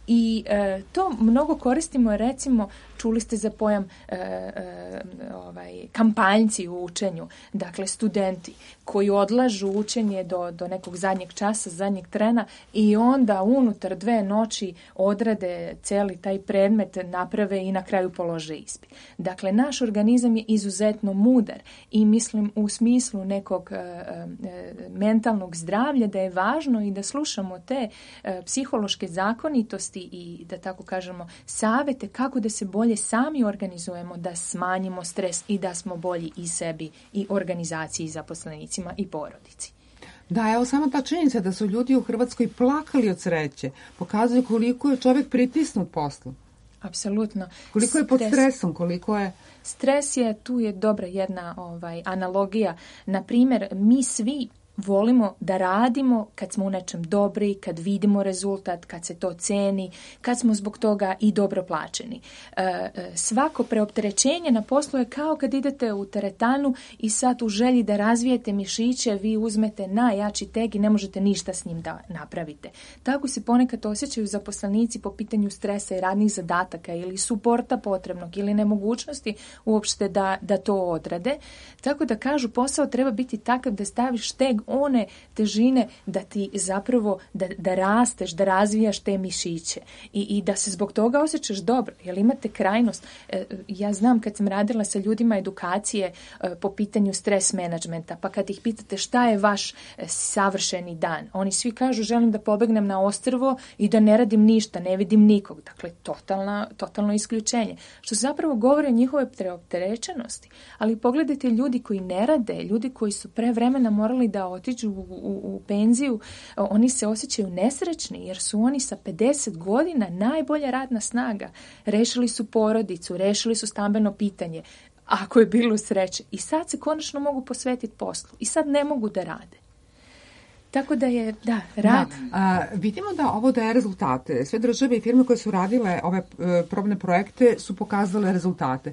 I e, to mnogo koristimo, recimo, čuli ste za pojam e, e, ovaj, kampanjci u učenju, dakle studenti koji odlažu učenje do, do nekog zadnjeg časa, zadnjeg trena i onda unutar dve noći odrade cijeli taj predmet, naprave i na kraju polože ispit. Dakle, naš organizam je izuzetno mudar i mislim u smislu nekog e, e, mentalnog zdravlja da je važno i da slušamo te e, psihološke zakonitosti i da tako kažemo savete kako da se bolje sami organizujemo, da smanjimo stres i da smo bolji i sebi i organizaciji i zaposlenicima i porodici. Da, evo sama ta činjenica da su ljudi u Hrvatskoj plakali od sreće pokazuje koliko je čovjek pritisnut poslu. Apsolutno. Koliko je pod stresom, koliko je... Stres je, tu je dobra jedna ovaj, analogija. Na primjer, mi svi volimo da radimo kad smo u nečem dobri, kad vidimo rezultat, kad se to ceni, kad smo zbog toga i dobro plaćeni. E, svako preopterećenje na poslu je kao kad idete u teretanu i sad u želji da razvijete mišiće, vi uzmete najjači teg i ne možete ništa s njim da napravite. Tako se ponekad osjećaju zaposlenici po pitanju stresa i radnih zadataka ili suporta potrebnog ili nemogućnosti uopšte da, da to odrade. Tako da kažu posao treba biti takav da staviš teg one težine da ti zapravo da, da rasteš, da razvijaš te mišiće i, i da se zbog toga osjećaš dobro, jer imate krajnost. E, ja znam kad sam radila sa ljudima edukacije e, po pitanju stres menadžmenta, pa kad ih pitate šta je vaš e, savršeni dan, oni svi kažu želim da pobegnem na ostrvo i da ne radim ništa, ne vidim nikog. Dakle, totalna, totalno isključenje. Što zapravo govori o njihove preopterećenosti. Ali pogledajte ljudi koji ne rade, ljudi koji su pre vremena morali da otiđu u, u, u penziju, oni se osjećaju nesrećni jer su oni sa pedeset godina najbolja radna snaga. Rešili su porodicu, rešili su stambeno pitanje, ako je bilo sreće. I sad se konačno mogu posvetiti poslu. I sad ne mogu da rade. Tako da je, da, rad. Da, a, vidimo da ovo daje rezultate. Sve države i firme koje su radile ove e, probne projekte su pokazale rezultate.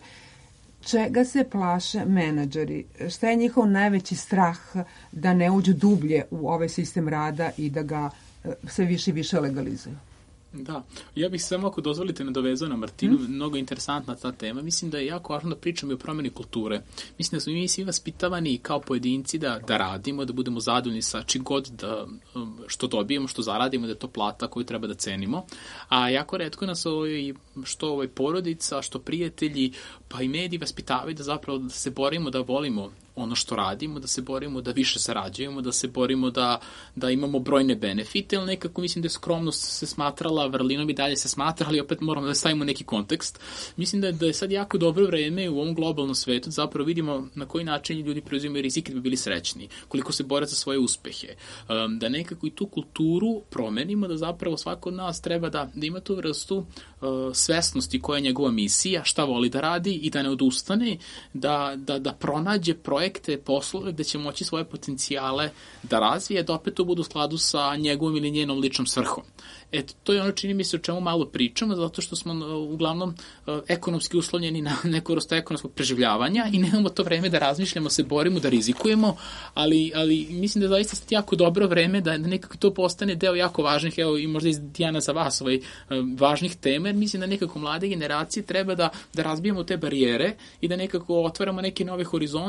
Čega se plaše menadžeri? Šta je njihov najveći strah da ne uđu dublje u ovaj sistem rada i da ga sve više i više legalizuju? Da, ja bih samo ako dozvolite nadovezao na Martinu, mm. mnogo interesantna ta tema. Mislim da je jako važno da pričamo i o promjeni kulture. Mislim da smo mi svi vaspitavani kao pojedinci da, da radimo, da budemo zadovoljni sa čim god da, što dobijemo, što zaradimo, da je to plata koju treba da cenimo. A jako retko nas ovaj, što ovaj porodica, što prijatelji, pa i mediji vaspitavaju da zapravo da se borimo, da volimo ono što radimo, da se borimo da više sarađujemo, da se borimo da, da imamo brojne benefite, ali nekako mislim da je skromnost se smatrala, vrlinom i dalje se smatra, ali opet moramo da stavimo neki kontekst. Mislim da je, da je sad jako dobro vreme u ovom globalnom svetu, zapravo vidimo na koji način ljudi preuzimaju rizik da bi bili srećni, koliko se bore za svoje uspehe, um, da nekako i tu kulturu promenimo, da zapravo svako od nas treba da, da ima tu vrstu uh, svesnosti koja je njegova misija, šta voli da radi i da ne odustane, da, da, da pronađe projekt projekte, poslove gde će moći svoje potencijale da razvije, da opet to budu u skladu sa njegovom ili njenom ličnom svrhom. Eto, to je ono čini mi se o čemu malo pričamo, zato što smo uglavnom ekonomski uslovljeni na neku vrstu ekonomskog preživljavanja i nemamo to vreme da razmišljamo, se borimo, da rizikujemo, ali, ali mislim da je zaista sad jako dobro vreme da nekako to postane deo jako važnih, evo i možda iz Dijana za vas, ovaj, važnih tema, jer mislim da nekako mlade generacije treba da, da razbijemo te barijere i da nekako otvaramo neke nove horizonte, jer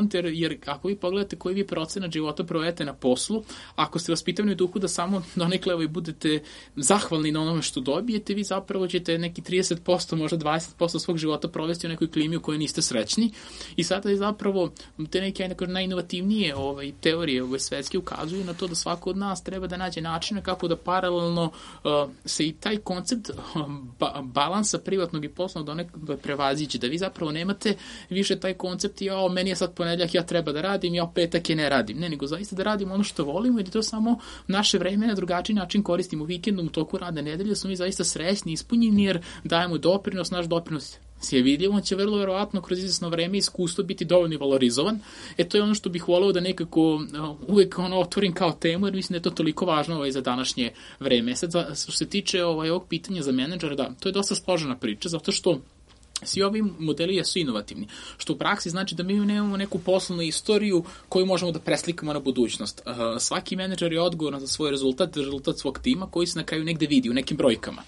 jer ako vi pogledate koji vi procenat života provedete na poslu, ako ste vaspitani u duhu da samo donekle ovaj, budete zahvalni na onome što dobijete, vi zapravo ćete neki trideset posto, možda dvadeset posto svog života provesti u nekoj klimi u kojoj niste srećni. I sada je zapravo te neke najinovativnije ovaj, teorije ovaj, svetske ukazuju na to da svako od nas treba da nađe načine kako da paralelno uh, se i taj koncept ba balansa privatnog i poslovnog donekle prevaziđe, da vi zapravo nemate više taj koncept i o, meni je sad ponedjeljak, ja treba da radim, ja petak je ne radim. Ne, nego zaista da radimo ono što volimo i da to samo naše vreme na drugačiji način koristimo vikendom u toku radne nedelje, smo mi zaista srećni, ispunjeni jer dajemo doprinos, naš doprinos je vidljiv, on će vrlo verovatno kroz izvesno vreme i iskustvo biti dovoljno valorizovan. E to je ono što bih voleo da nekako uh, uvek ono otvorim kao temu, jer mislim da je to toliko važno ovaj, za današnje vreme. Sad, za, što se tiče ovaj, ovog pitanja za menadžera, da, to je dosta složena priča, zato što svi ovi modeli su inovativni, što u praksi znači da mi nemamo neku poslovnu istoriju koju možemo da preslikamo na budućnost. Uh, svaki menadžer je odgovoran za svoj rezultat, rezultat svog tima koji se na kraju negde vidi u nekim brojkama.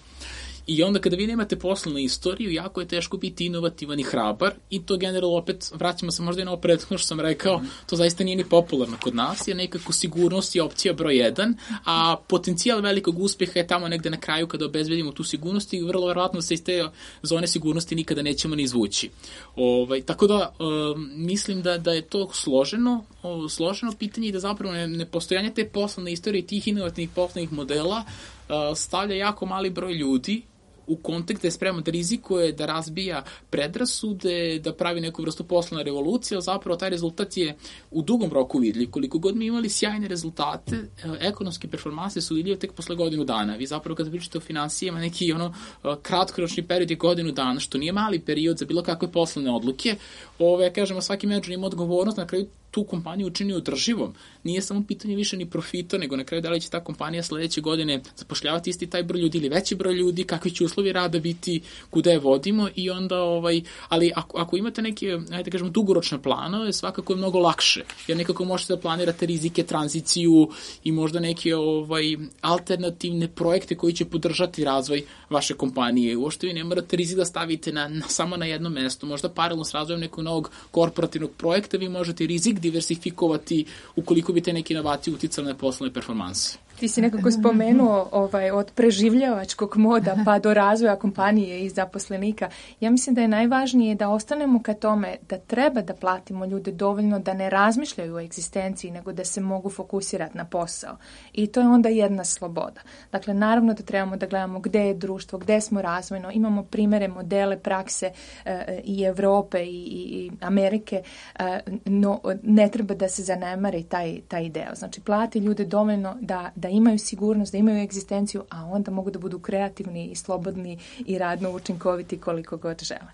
I onda kada vi nemate poslovnu istoriju, jako je teško biti inovativan i hrabar i to generalno opet, vraćamo se možda i na ovo prethodno što sam rekao, to zaista nije ni popularno kod nas, jer nekako sigurnost je opcija broj jedan, a potencijal velikog uspeha je tamo negde na kraju kada obezbedimo tu sigurnost i vrlo verovatno se iz te zone sigurnosti nikada nećemo ni izvući. Ovaj, tako da um, mislim da, da je to složeno, o, složeno pitanje i da zapravo ne, nepostojanje te poslovne istorije tih inovativnih poslovnih modela uh, stavlja jako mali broj ljudi u kontekst da je spreman da rizikuje, da razbija predrasude, da pravi neku vrstu poslovne revolucije, ali zapravo taj rezultat je u dugom roku vidljiv. Koliko god mi imali sjajne rezultate, ekonomske performanse su vidljive tek posle godinu dana. Vi zapravo kada pričate o finansijama, neki ono kratkoročni period je godinu dana, što nije mali period za bilo kakve poslovne odluke. Ove, kažemo, svaki menadžer ima odgovornost na kraju tu kompaniju učini održivom. Nije samo pitanje više ni profita, nego na kraju da li će ta kompanija sledeće godine zapošljavati isti taj broj ljudi ili veći broj ljudi, kakvi će uslovi rada biti, kuda je vodimo i onda, ovaj, ali ako, ako imate neke, ajde da kažemo, dugoročne planove, svakako je mnogo lakše, jer nekako možete da planirate rizike, tranziciju i možda neke ovaj, alternativne projekte koji će podržati razvoj vaše kompanije. Uopšte vi ne morate rizik da stavite na, na, samo na jedno mesto, možda paralelno s razvojem nekog novog korporativnog projekta vi možete rizik diversifikovati ukoliko bi te neke inovacije uticali na poslovne performanse. Ti si nekako spomenuo ovaj, od preživljavačkog moda pa do razvoja kompanije i zaposlenika. Ja mislim da je najvažnije da ostanemo ka tome da treba da platimo ljude dovoljno da ne razmišljaju o egzistenciji, nego da se mogu fokusirati na posao. I to je onda jedna sloboda. Dakle, naravno da trebamo da gledamo gde je društvo, gde smo razvojno. Imamo primere, modele, prakse e, i Evrope i, i Amerike, e, no ne treba da se zanemari taj, taj deo. Znači, plati ljude dovoljno da, da da imaju sigurnost, da imaju egzistenciju, a onda mogu da budu kreativni i slobodni i radno učinkoviti koliko god žele.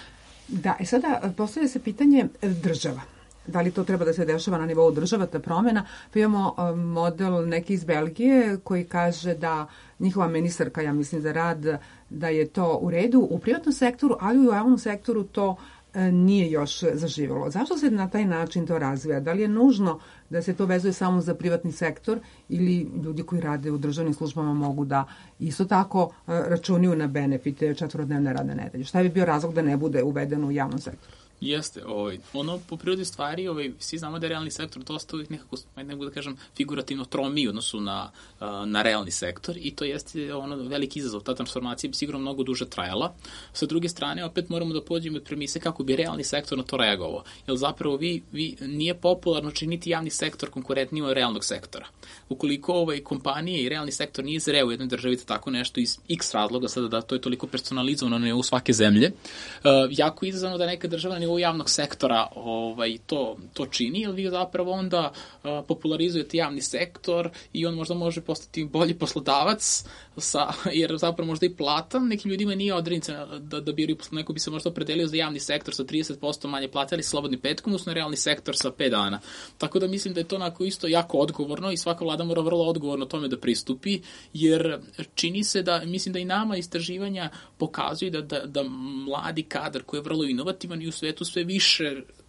Da, i sada postavlja se pitanje država. Da li to treba da se dešava na nivou država, ta promjena? Pa imamo model neki iz Belgije koji kaže da njihova ministarka, ja mislim za rad, da je to u redu u privatnom sektoru, ali u javnom sektoru to nije još zaživjelo. Zašto se na taj način to razvija? Da li je nužno da se to vezuje samo za privatni sektor ili ljudi koji rade u državnim službama mogu da isto tako računaju na benefite četvorodnevne radne nedelje? Šta bi bio razlog da ne bude uvedeno u javnom sektoru? Jeste, ovaj, ono po prirodi stvari, ovaj, svi znamo da je realni sektor dosta uvijek nekako, ne mogu da kažem, figurativno tromi u odnosu na, na realni sektor i to jeste ono veliki izazov, ta transformacija bi sigurno mnogo duže trajala. Sa druge strane, opet moramo da pođemo od premise kako bi realni sektor na to reagovao, jer zapravo vi, vi nije popularno činiti javni sektor konkurentnijim od realnog sektora. Ukoliko ovaj, kompanije i realni sektor nije zreo u jednoj državi tako nešto iz x razloga, sada da to je toliko personalizovano u svake zemlje, uh, jako izazovno da neka država nivou javnog sektora ovaj, to, to čini, jer vi zapravo onda uh, popularizujete javni sektor i on možda može postati bolji poslodavac, sa, jer zapravo možda i plata nekim ljudima nije odrednica da, da biraju, neko bi se možda opredelio za javni sektor sa trideset posto manje plate, ali slobodni petkom, odnosno realni sektor sa pet dana. Tako da mislim da je to onako isto jako odgovorno i svaka vlada mora vrlo odgovorno tome da pristupi, jer čini se da, mislim da i nama istraživanja pokazuju da, da, da mladi kadar koji je vrlo inovativan i u svetu sve više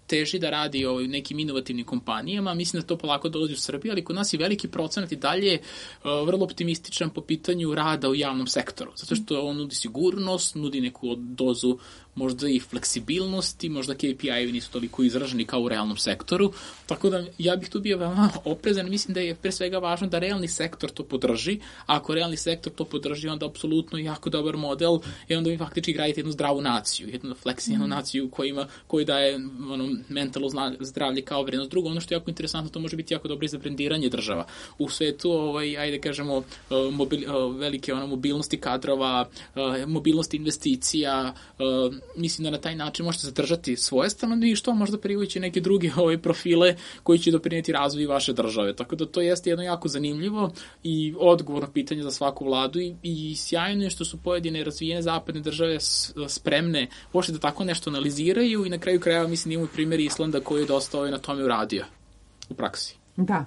teži da radi o nekim inovativnim kompanijama, mislim da to polako dolazi u Srbiji, ali kod nas je veliki procenat i dalje uh, vrlo optimističan po pitanju rada u javnom sektoru, zato što on nudi sigurnost, nudi neku dozu možda i fleksibilnosti, možda K P I-evi nisu toliko izraženi kao u realnom sektoru, tako da ja bih tu bio veoma oprezan, mislim da je pre svega važno da realni sektor to podrži, a ako realni sektor to podrži, onda apsolutno jako dobar model i onda vi faktički gradite jednu zdravu naciju, jednu fleksibilnu mm. naciju koja ima, koji daje ono, mentalno zdravlje kao vrednost. Drugo, ono što je jako interesantno, to može biti jako dobro i za brendiranje država. U svetu, ovaj, ajde kažemo, mobil, velike ono, mobilnosti kadrova, mobilnosti investicija, mislim da na taj način možete zadržati svoje stanovništvo, možda privući neke druge ove profile koji će doprinijeti razvoju vaše države. Tako da to jeste jedno jako zanimljivo i odgovorno pitanje za svaku vladu i, i sjajno je što su pojedine razvijene zapadne države spremne uopšte da tako nešto analiziraju i na kraju krajeva mislim da imamo primjer Islanda koji je dosta ovaj na tome uradio u praksi. Da.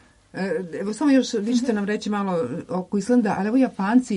Evo samo još vi ćete nam reći malo oko Islanda, ali evo Japanci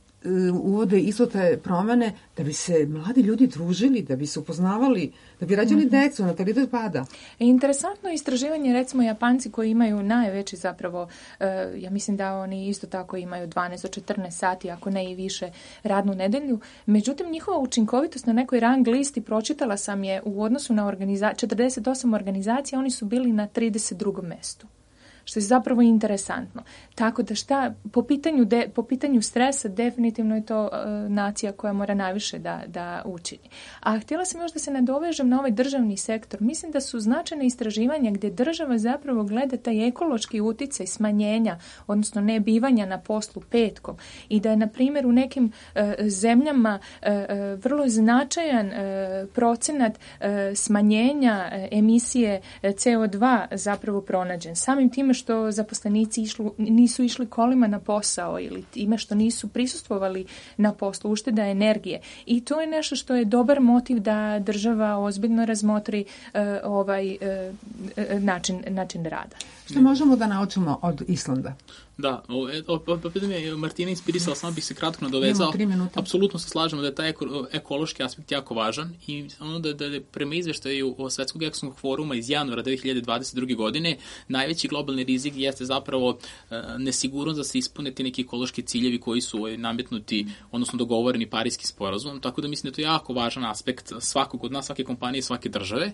uvode isto te promene da bi se mladi ljudi družili, da bi se upoznavali, da bi rađali mm-hmm. decu, natalitet pada. Interesantno istraživanje, recimo Japanci koji imaju najveći zapravo, uh, ja mislim da oni isto tako imaju dvanaest do četrnaest sati, ako ne i više, radnu nedelju. Međutim, njihova učinkovitost na nekoj rang listi, pročitala sam je u odnosu na organiza- četrdeset osam organizacija, oni su bili na trideset drugom mestu. Što je zapravo interesantno. Tako da šta, po pitanju, de, po pitanju stresa definitivno je to uh, nacija koja mora najviše da, da učini. A htjela sam još da se nadovežem na ovaj državni sektor. Mislim da su značajne istraživanja gdje država zapravo gleda taj ekološki uticaj smanjenja, odnosno ne bivanja na poslu petkom. I da je, na primjer, u nekim uh, zemljama uh, uh, vrlo značajan uh, procenat uh, smanjenja uh, emisije uh, C O dva zapravo pronađen. Samim time što zaposlenici išlu, nisu išli kolima na posao ili time što nisu prisustvovali na poslu, ušteda energije. I to je nešto što je dobar motiv da država ozbiljno razmotri uh, ovaj uh, način, način rada. Što možemo da naučimo od Islanda? Da, opet mi je Martina inspirisala, samo bih se kratko nadovezao. Apsolutno se slažemo da je taj eko, ekološki aspekt jako važan i ono da, da je prema izveštaju o Svetskog ekonomskog foruma iz januara dve hiljade dvadeset druge. godine najveći globalni rizik jeste zapravo uh, nesigurnost da se ispune ti neki ekološki ciljevi koji su uh, nametnuti, odnosno dogovoreni Parijski sporazum, tako da mislim da je to jako važan aspekt svakog od nas, svake kompanije, svake države.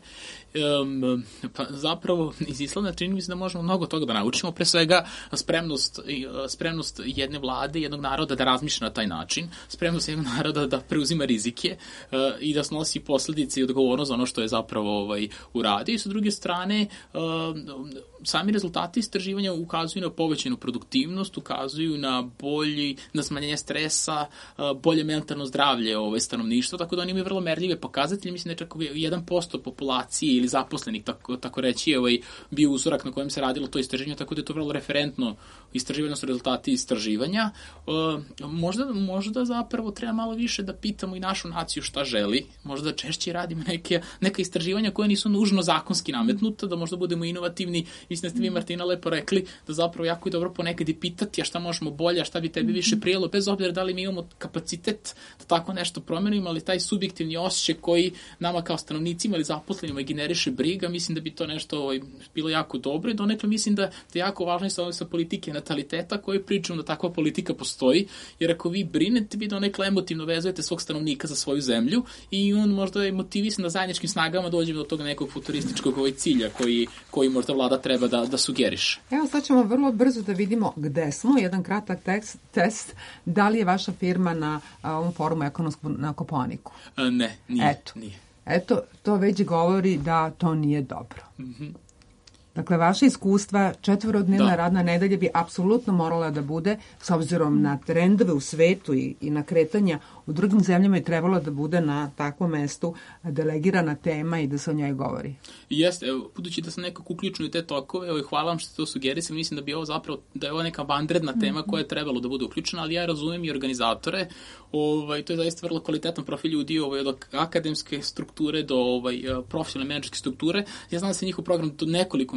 Um, pa zapravo iz Islanda čini mi se da možemo mnogo toga da naučimo, pre svega spremnost spremnost jedne vlade, jednog naroda da razmišlja na taj način, spremnost jednog naroda da preuzima rizike uh, i da snosi posljedice i odgovornost za ono što je zapravo ovaj, uradio. I sa druge strane, uh, sami rezultati istraživanja ukazuju na povećanu produktivnost, ukazuju na bolji, na smanjenje stresa, uh, bolje mentalno zdravlje ovaj, stanovništva, tako da oni imaju vrlo merljive pokazatelje. Mislim da je čak jedan posto populacije ili zaposlenih, tako, tako reći, ovaj, bio uzorak na kojem se radilo to istraživanje, tako da je to vrlo referentno istraživanja su rezultati istraživanja. E, možda, možda zapravo treba malo više da pitamo i našu naciju šta želi. Možda da češće radimo neke, neka istraživanja koje nisu nužno zakonski nametnuta, da možda budemo inovativni. Mislim da ste vi, Martina, lepo rekli da zapravo jako je dobro ponekad i pitati a šta možemo bolje, a šta bi tebi više prijelo, bez obzira da li mi imamo kapacitet da tako nešto promenimo, ali taj subjektivni osjećaj koji nama kao stanovnicima ili zaposlenima generiše briga, mislim da bi to nešto ovaj, bilo jako dobro i donekle mislim da, da je jako važno i sa, sa politike nataliteta koji pričam da takva politika postoji, jer ako vi brinete, vi donekle emotivno vezujete svog stanovnika za svoju zemlju i on možda je motivisan da zajedničkim snagama dođemo do toga nekog futurističkog ovaj cilja koji, koji možda vlada treba da, da sugeriše. Evo sad ćemo vrlo brzo da vidimo gde smo, jedan kratak tekst, test, da li je vaša firma na a, ovom forumu ekonomskom na Koponiku? A, ne, nije. Eto, nije. Eto, to već govori da to nije dobro. Mhm. Dakle, vaše iskustva, četvorodnevna da. radna nedelja bi apsolutno morala da bude, s obzirom na trendove u svetu i, i na kretanja u drugim zemljama je trebalo da bude na takvom mestu delegirana tema i da se o njoj govori. Jeste, evo, budući da sam nekako uključen u te tokove, evo, hvala vam što ste to sugerisali, mislim da bi ovo zapravo, da je ovo neka vanredna tema koja je trebalo da bude uključena, ali ja razumem i organizatore, ovaj, to je zaista vrlo kvalitetan profil ljudi, ovaj, od akademske strukture do ovaj, profesionalne menadžerske strukture. Ja znam da se njihov program do nekoliko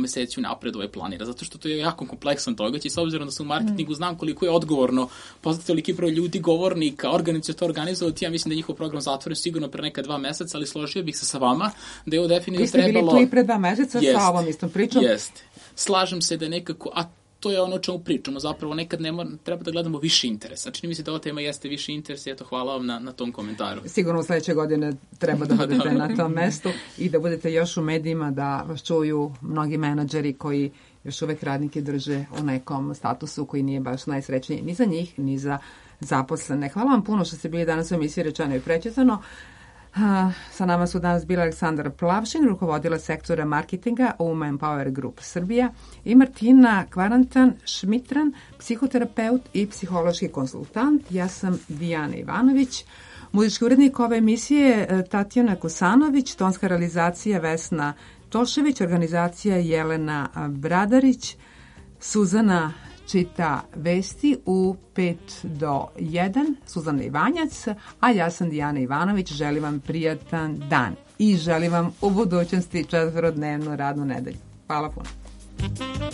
meseci unapred ovaj planira, zato što to je jako kompleksan događaj, s obzirom da sam u marketingu znam koliko je odgovorno poznati toliki broj ljudi, govornika, organizacija to organizovati, ja mislim da je njihov program zatvoren sigurno pre neka dva meseca, ali složio bih se sa vama da je ovo definitivno trebalo... Vi ste bili tu i pre dva meseca jest, sa ovom istom pričom. Jeste. Slažem se da je nekako, a to je ono o čemu pričamo, zapravo nekad nema, treba da gledamo više interesa. Čini mi se da ova tema jeste više interesa i eto, hvala vam na, na tom komentaru. Sigurno sledeće godine treba da budete na tom mestu i da budete još u medijima, da vas čuju mnogi menadžeri koji još uvek radnike drže u nekom statusu koji nije baš najsrećniji ni za njih, ni za zaposlene. Hvala vam puno što ste bili danas u emisiji Rečeno i prečitano. Uh, sa nama su danas bila Aleksandra Plavšin, rukovodila sektora marketinga u Manpower Group Srbija, i Martina Kvarantan-Šmitran, psihoterapeut i psihološki konsultant. Ja sam Dijana Ivanović. Muzički urednik ove emisije Tatjana Kosanović, tonska realizacija Vesna Tošević, organizacija Jelena Bradarić, Suzana čita vesti u pet do jedan, Suzana Ivanjac, a ja sam Dijana Ivanović, želim vam prijatan dan i želim vam u budućnosti četvorodnevnu radnu nedelju. Hvala puno.